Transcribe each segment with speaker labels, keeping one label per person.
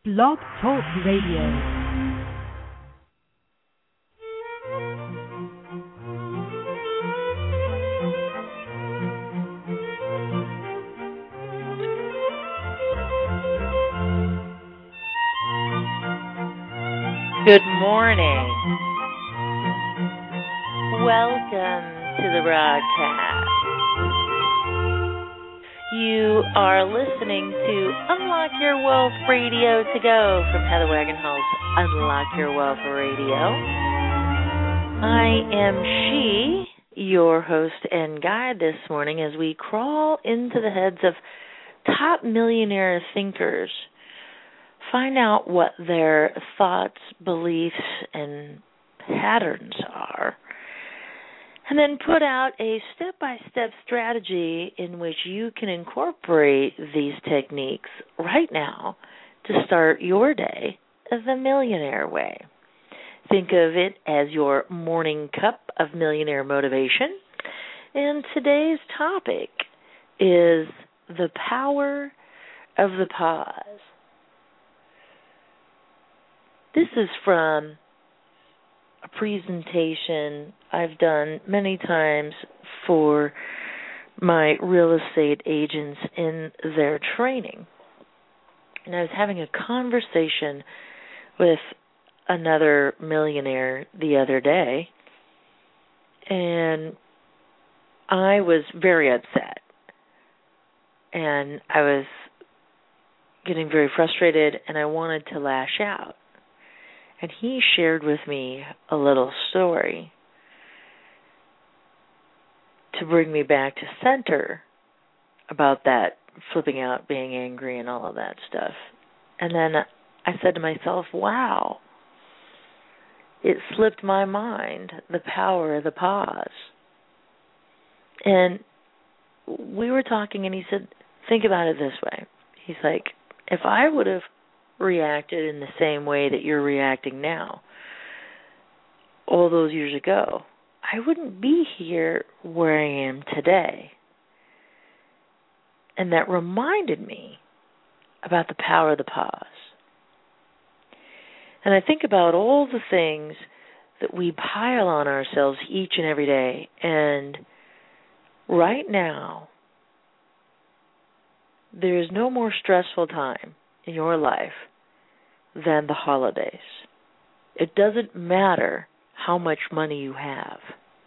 Speaker 1: Blog Talk Radio.
Speaker 2: Good morning. Welcome to the broadcast. You are listening to Unlock Your Wealth Radio to Go from Heather Wagenhals, Unlock Your Wealth Radio. I am she, your host and guide this morning as we crawl into the heads of top millionaire thinkers. Find out what their thoughts, beliefs, and patterns are, and then put out a step-by-step strategy in which you can incorporate these techniques right now to start your day the millionaire way. Think of it as your morning cup of millionaire motivation. And today's topic is the power of the pause. This is from a presentation I've done many times for my real estate agents in their training. And I was having a conversation with another millionaire the other day, and I was very upset. And I was getting very frustrated, and I wanted to lash out. And he shared with me a little story to bring me back to center about that flipping out, being angry, and all of that stuff. And then I said to myself, wow, it slipped my mind, the power of the pause. And we were talking, and he said, think about it this way. He's like, if I would have reacted in the same way that you're reacting now all those years ago, I wouldn't be here where I am today. And that reminded me about the power of the pause. And I think about all the things that we pile on ourselves each and every day. And right now, there is no more stressful time in your life than the holidays. It doesn't matter how much money you have.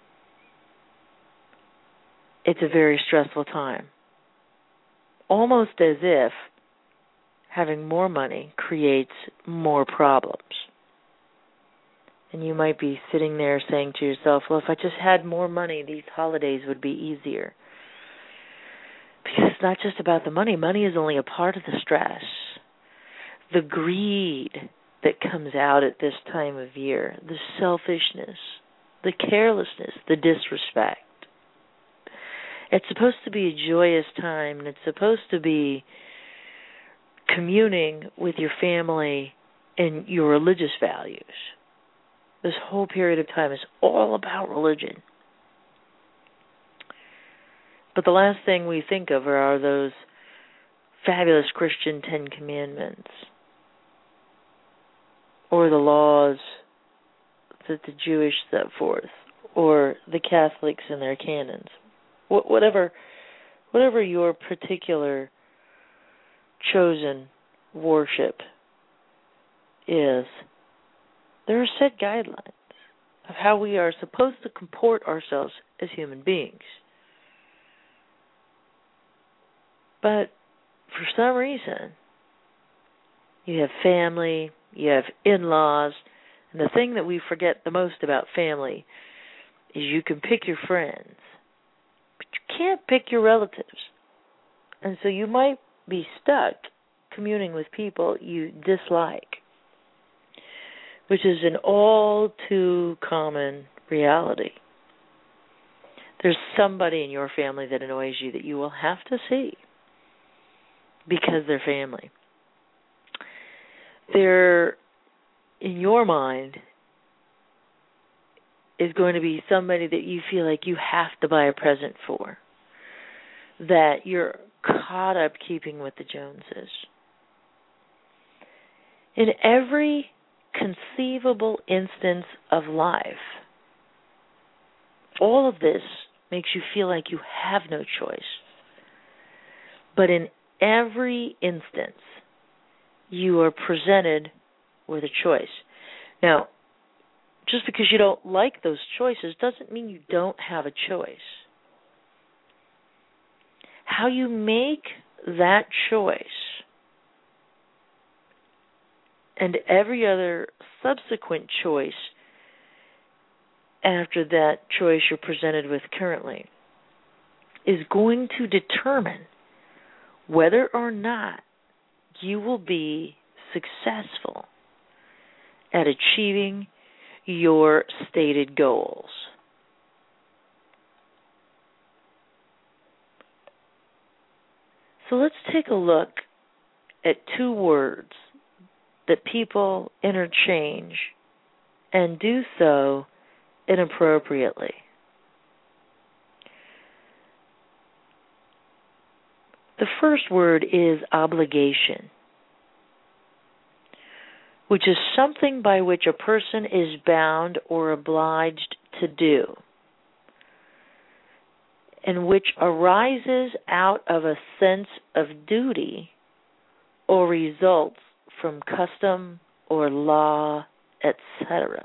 Speaker 2: It's a very stressful time. Almost as if having more money creates more problems. And you might be sitting there saying to yourself, well, if I just had more money, these holidays would be easier. Because it's not just about the money. Money is only a part of the stress. The greed that comes out at this time of year, the selfishness, the carelessness, the disrespect. It's supposed to be a joyous time, and it's supposed to be communing with your family and your religious values. This whole period of time is all about religion. But the last thing we think of are those fabulous Christian 10 Commandments, or the laws that the Jewish set forth, or the Catholics and their canons. Whatever your particular chosen worship is, there are set guidelines of how we are supposed to comport ourselves as human beings. But for some reason, you have family, you have in-laws, and the thing that we forget the most about family is you can pick your friends, but you can't pick your relatives. And so you might be stuck communing with people you dislike, which is an all too common reality. There's somebody in your family that annoys you that you will have to see because they're family. There, in your mind, is going to be somebody that you feel like you have to buy a present for, that you're caught up keeping with the Joneses. In every conceivable instance of life, all of this makes you feel like you have no choice. But in every instance, you are presented with a choice. Now, just because you don't like those choices doesn't mean you don't have a choice. How you make that choice and every other subsequent choice after that choice you're presented with currently is going to determine whether or not you will be successful at achieving your stated goals. So let's take a look at two words that people interchange and do so inappropriately. The first word is obligation, which is something by which a person is bound or obliged to do, and which arises out of a sense of duty or results from custom or law, etc.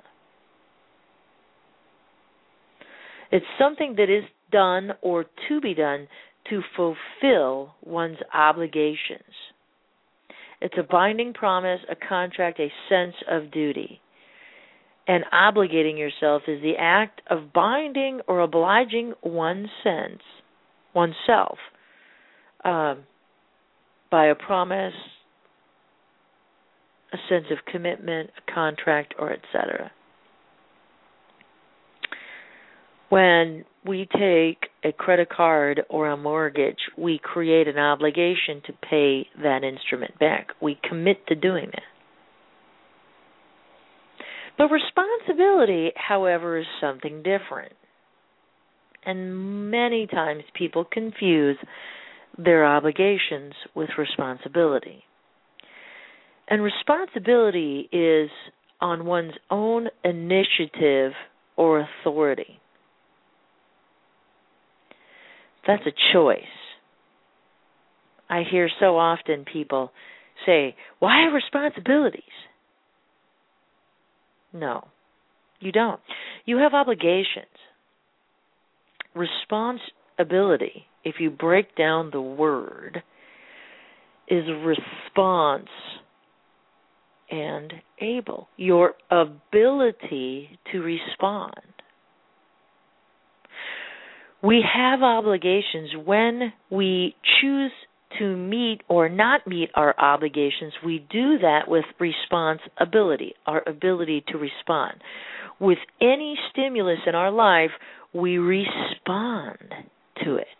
Speaker 2: It's something that is done or to be done to fulfill one's obligations. It's a binding promise, a contract, a sense of duty. And obligating yourself is the act of binding or obliging oneself by a promise, a sense of commitment, a contract, or etc. When we take a credit card or a mortgage, we create an obligation to pay that instrument back. We commit to doing that. But responsibility, however, is something different. And many times people confuse their obligations with responsibility. And responsibility is on one's own initiative or authority. That's a choice. I hear so often people say, well, I have responsibilities. No, you don't. You have obligations. Responsibility, if you break down the word, is response and able. Your ability to respond. We have obligations. When we choose to meet or not meet our obligations, we do that with responsibility, our ability to respond. With any stimulus in our life, we respond to it.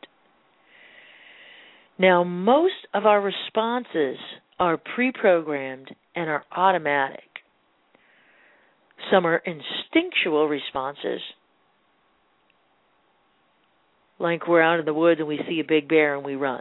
Speaker 2: Now, most of our responses are pre-programmed and are automatic. Some are instinctual responses, like we're out in the woods and we see a big bear and we run.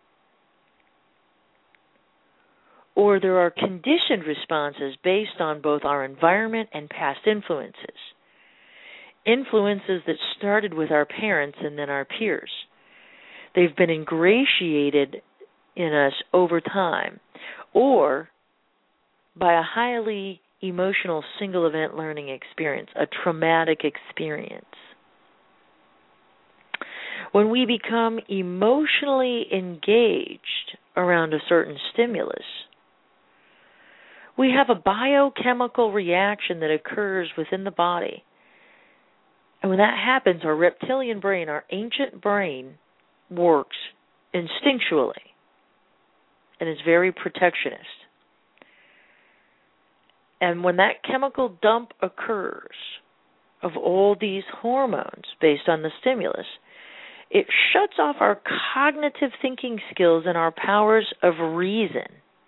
Speaker 2: Or there are conditioned responses based on both our environment and past influences. Influences that started with our parents and then our peers. They've been ingratiated in us over time, or by a highly emotional single event learning experience, a traumatic experience. When we become emotionally engaged around a certain stimulus, we have a biochemical reaction that occurs within the body. And when that happens, our reptilian brain, our ancient brain, works instinctually and is very protectionist. And when that chemical dump occurs of all these hormones based on the stimulus, it shuts off our cognitive thinking skills and our powers of reason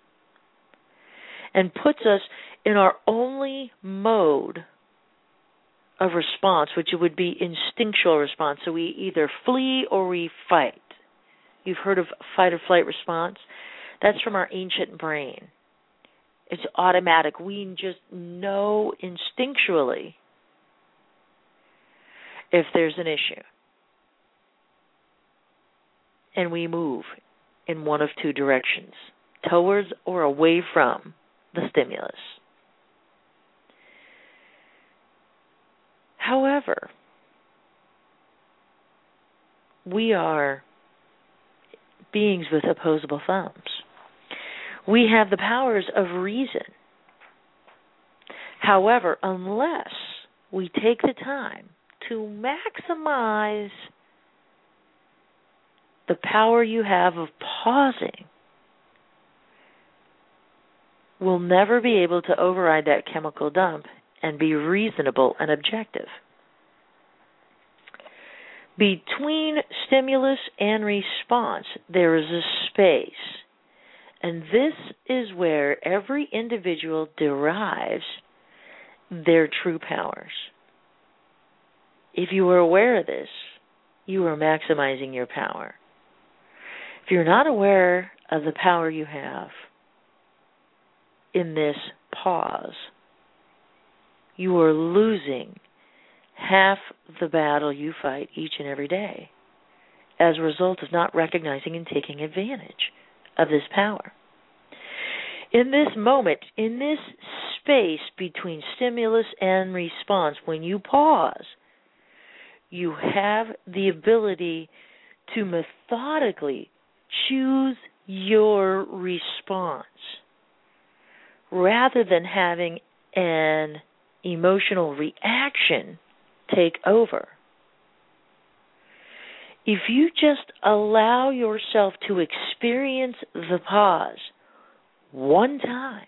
Speaker 2: and puts us in our only mode of response, which would be instinctual response. So we either flee or we fight. You've heard of fight or flight response? That's from our ancient brain. It's automatic. We just know instinctually if there's an issue. And we move in one of two directions, towards or away from the stimulus. However, we are beings with opposable thumbs. We have the powers of reason. However, unless we take the time to maximize the power you have of pausing, we'll never be able to override that chemical dump and be reasonable and objective. Between stimulus and response, there is a space. And this is where every individual derives their true powers. If you are aware of this, you are maximizing your power. If you're not aware of the power you have in this pause, you are losing half the battle you fight each and every day as a result of not recognizing and taking advantage of this power. In this moment, in this space between stimulus and response, when you pause, you have the ability to methodically choose your response rather than having an emotional reaction take over. If you just allow yourself to experience the pause one time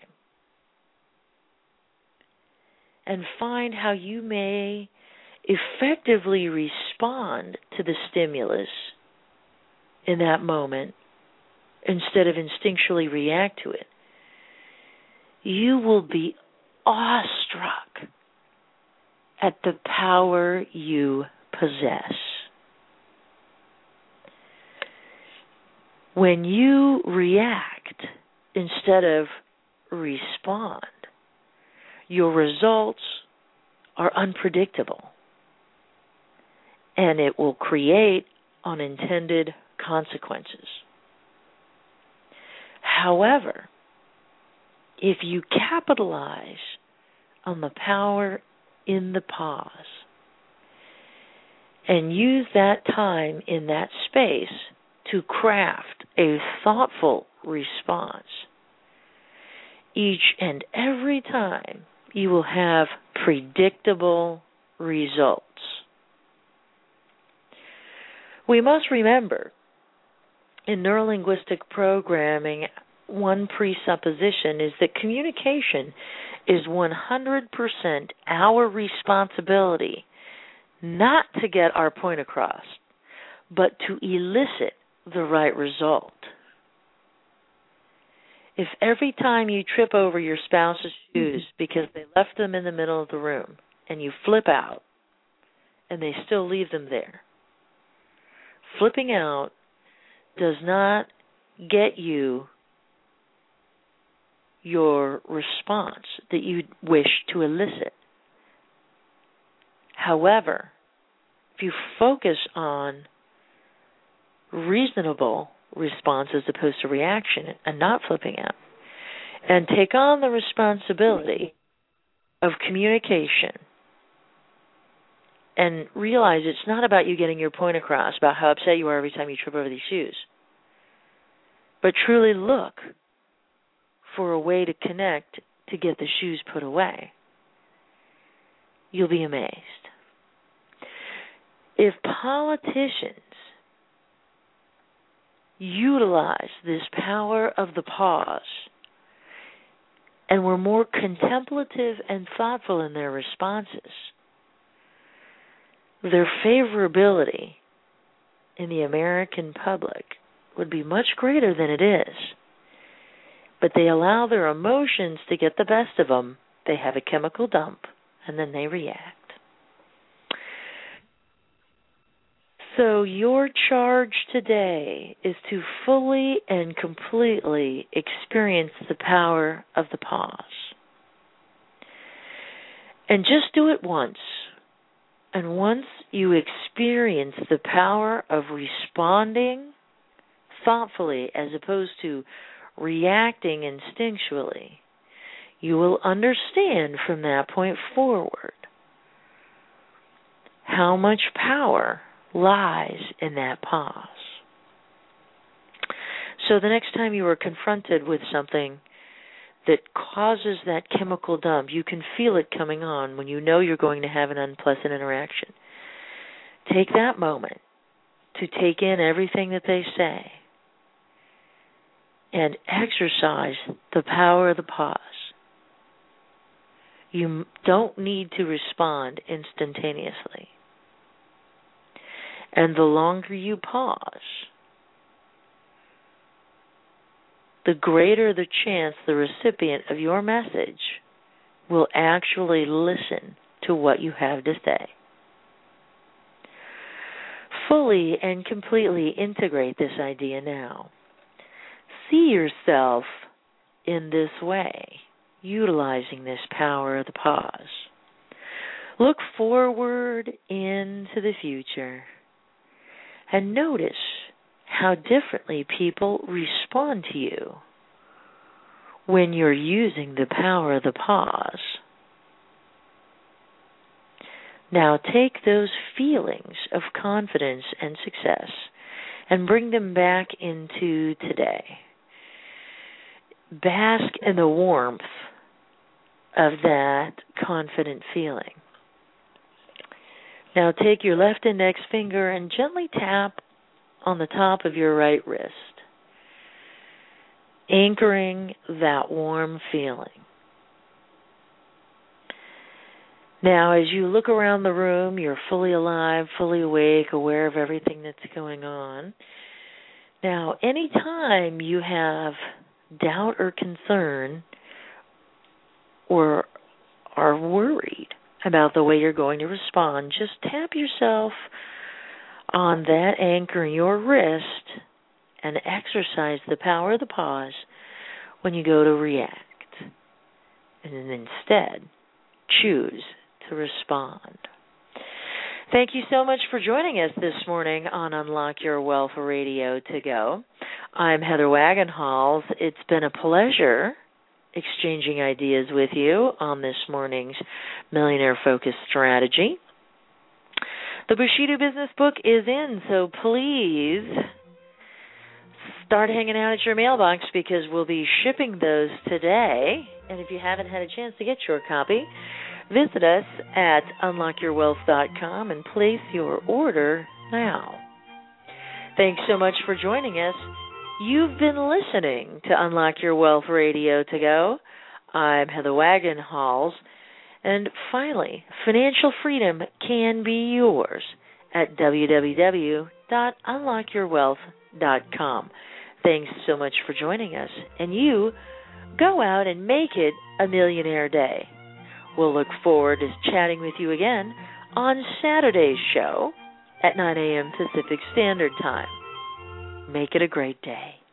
Speaker 2: and find how you may effectively respond to the stimulus in that moment instead of instinctually react to it, you will be awestruck at the power you possess. When you react instead of respond, your results are unpredictable, and it will create unintended consequences. However, if you capitalize on the power in the pause and use that time in that space to craft a thoughtful response, each and every time you will have predictable results. We must remember, in neurolinguistic programming, one presupposition is that communication is 100% our responsibility, not to get our point across, but to elicit the right result. If every time you trip over your spouse's shoes because they left them in the middle of the room and you flip out and they still leave them there, flipping out does not get you your response that you wish to elicit. However, if you focus on reasonable response as opposed to reaction and not flipping out, and take on the responsibility of communication and realize it's not about you getting your point across about how upset you are every time you trip over these shoes, but truly look for a way to connect to get the shoes put away, you'll be amazed. If politicians utilize this power of the pause and were more contemplative and thoughtful in their responses, their favorability in the American public would be much greater than it is. But they allow their emotions to get the best of them. They have a chemical dump, and then they react. So your charge today is to fully and completely experience the power of the pause. And just do it once. And once you experience the power of responding thoughtfully as opposed to reacting instinctually, you will understand from that point forward how much power lies in that pause. So the next time you are confronted with something that causes that chemical dump, you can feel it coming on when you know you're going to have an unpleasant interaction. Take that moment to take in everything that they say and exercise the power of the pause. You don't need to respond instantaneously. And the longer you pause, the greater the chance the recipient of your message will actually listen to what you have to say. Fully and completely integrate this idea now. See yourself in this way, utilizing this power of the pause. Look forward into the future and notice how differently people respond to you when you're using the power of the pause. Now take those feelings of confidence and success and bring them back into today. Bask in the warmth of that confident feeling. Now take your left index finger and gently tap on the top of your right wrist, anchoring that warm feeling. Now, as you look around the room, you're fully alive, fully awake, aware of everything that's going on. Now, anytime you have doubt or concern or are worried about the way you're going to respond, just tap yourself on that anchor in your wrist and exercise the power of the pause when you go to react. And then instead, choose to respond. Thank you so much for joining us this morning on Unlock Your Wealth Radio to Go. I'm Heather Wagenhals. It's been a pleasure exchanging ideas with you on this morning's Millionaire Focused Strategy. The Bushido Business Book is in, so please start hanging out at your mailbox because we'll be shipping those today. And if you haven't had a chance to get your copy, visit us at unlockyourwealth.com and place your order now. Thanks so much for joining us. You've been listening to Unlock Your Wealth Radio to Go. I'm Heather Wagenhals. And finally, financial freedom can be yours at www.unlockyourwealth.com. Thanks so much for joining us. And you go out and make it a millionaire day. We'll look forward to chatting with you again on Saturday's show at 9 a.m. Pacific Standard Time. Make it a great day.